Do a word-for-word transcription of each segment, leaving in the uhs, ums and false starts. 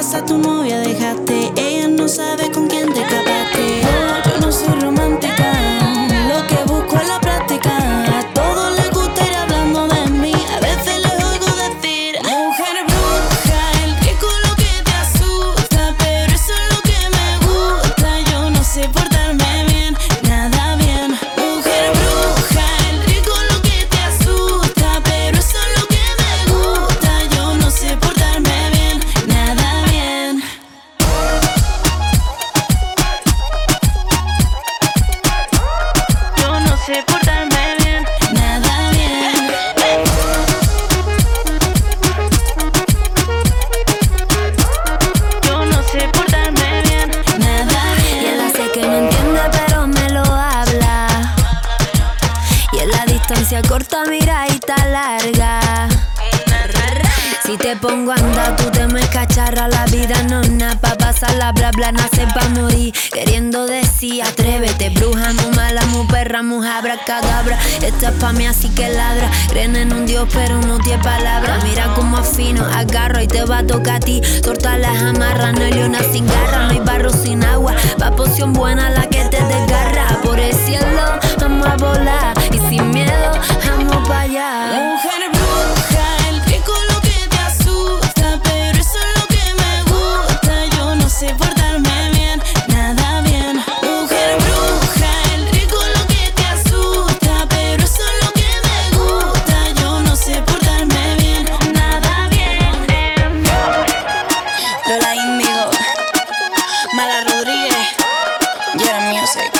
llamas a tu novia dejaste, ella no sabe con quién te escapaste. Oh, yo no soy romántica, lo que busco es la práctica. A todos les gusta ir hablando de mí, a veces les oigo decir: mujer bruja, el rico lo que te asusta, pero eso es lo que me gusta. Yo no sé portarme bien, nada bien. Mujer bruja, el rico lo que te asusta, pero eso es lo que me gusta. Yo no sé portarme bien, nada bien. Yo no sé portarme bien, nada bien. Yo no sé portarme bien, nada bien. Y él hace que no entiende pero me lo habla. Y en la distancia corta mira y está larga. Si te pongo a andar, tú te me cacharra. La vida no es nada pa' pasarla, bla bla, nace pa' morir. Queriendo decir, atrévete, bruja, mu mala, mu perra, mu abracadabra. Esta es pa' mí, así que ladra. Creen en un Dios, pero no tiene palabra. Mira como afino, agarro y te va a tocar a ti. Torta las amarras, no hay leona sin garra, no hay barro sin agua. Va poción buena la que te desgarra. Por el cielo, vamos a volar. Y sin miedo, vamos pa' allá. Mujer bruja, el rico lo que te asusta, pero eso es lo que me gusta. Yo no sé portarme bien, nada bien. Mujer bruja, el rico lo que te asusta, pero eso es lo que me gusta. Yo no sé portarme bien, nada bien. Lola Índigo, Mala Rodríguez, Yera Music.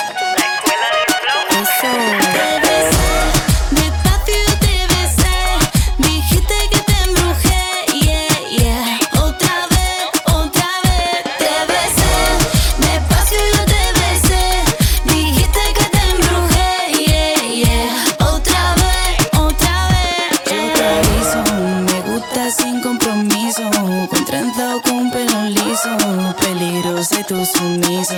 Eso. Te besé, despacio yo te besé, dijiste que te embrujé, yeah, yeah. Otra vez, otra vez, te besé, despacio yo te besé, dijiste que te embrujé, yeah, yeah. Otra vez, otra vez. Yo te aviso, me gusta sin compromiso, con trenza o con pelo liso, peligro sé tu sumiso.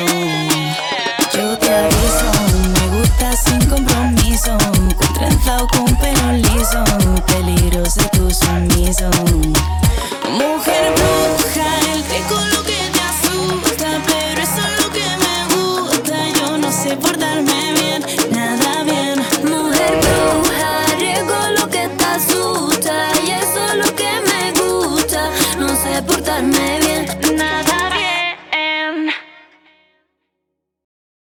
Yo te aviso, me gusta sin compromiso, con trenza o con pelo liso, peligro sé tu sumiso. Mujer bruja, el rico lo que te asusta, pero eso es lo que me gusta. Yo no sé portarme bien, nada bien. Mujer bruja, riesgo lo que te asusta. Y eso es lo que me gusta. No sé portarme bien, Nada